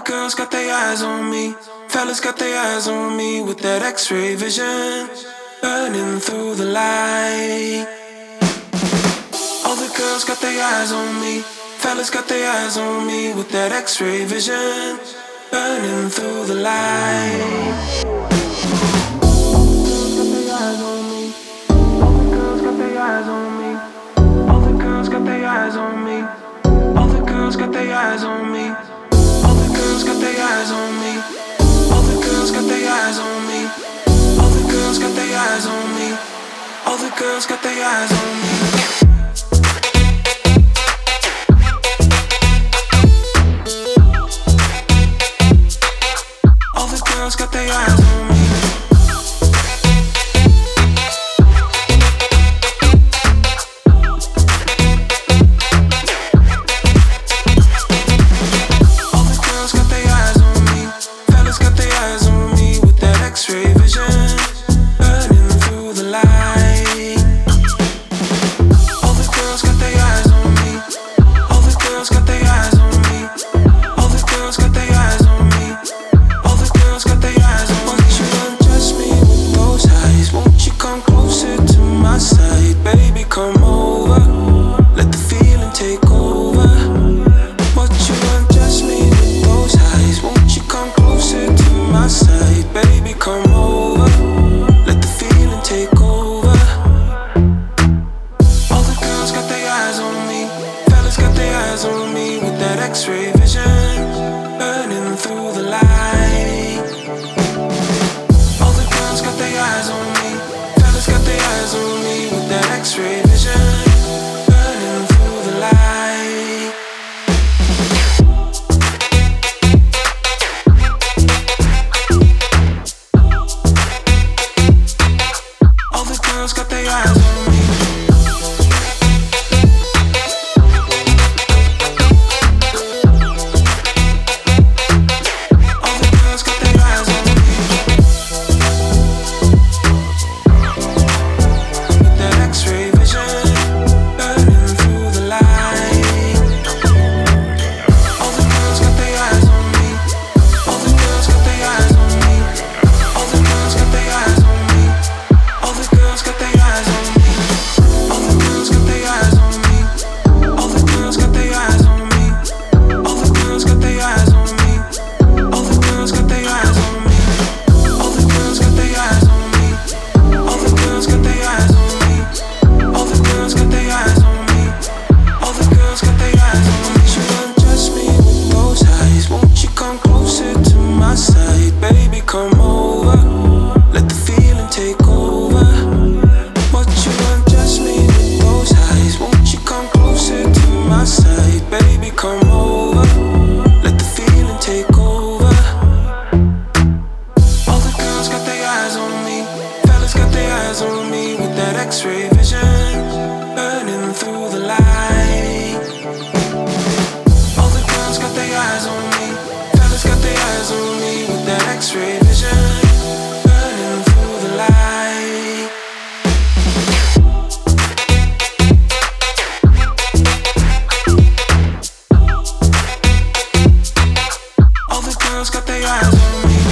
girls got their eyes on me. Fellas got their eyes on me with that X-ray vision, burning through the light. All the girls got their eyes on me. Fellas got their eyes on me with that X-ray vision, burning through the light. All the girls got their eyes on me. All the girls got their eyes on me. All the girls got their eyes on me. All the girls got their eyes on me. All the girls got their eyes on me. All the girls got their eyes on me. All the girls got their eyes on me. All the girls got their eyes on me. All the girls got their eyes on me. Fellas got their eyes on me with that X-ray vision, burning through the light. All the girls got their eyes on me. All the girls got their eyes on me. All the girls got their eyes on me. All the girls got their eyes on me. Won't you undress me with those eyes? Won't you come closer to my side? Baby, come over. Let the feeling take over. Won't you undress me with those eyes? Won't you come closer to my side? Baby, come over. Let the feeling take over. All the girls got their eyes on me. Fellas got their eyes on me with that X-ray vision, burning through the light. All the girls got their eyes on me. Fellas got their eyes on me with that X-ray vision, burning through the light. All the girls got their eyes on me. All the girls got their eyes on me. With that X-ray vision, burning through the light. All the girls got their eyes on me. All the girls got their eyes on me. All the girls got their eyes on me. All the girls got their eyes on me. All the girls got their eyes on me. All the girls got their eyes on me. All the girls got their eyes on me. All the girls got their eyes on me. All the girls got their eyes on me. All the girls got their eyes on me. All the girls got their eyes on me. All the girls got their eyes on me. You undress me with those eyes. Won't you come closer to my side? Baby, come over. Let the feeling take over. Won't you undress me with those eyes? Won't you come closer to my side? Baby, come over. Let the feeling take over. All the girls got their eyes on me. Fellas got their eyes on me with that X-ray vision, burning through the light. All the girls got their eyes on me. Fellas got their eyes on me with that X-ray vision, burning through the light. All the girls got their eyes on me.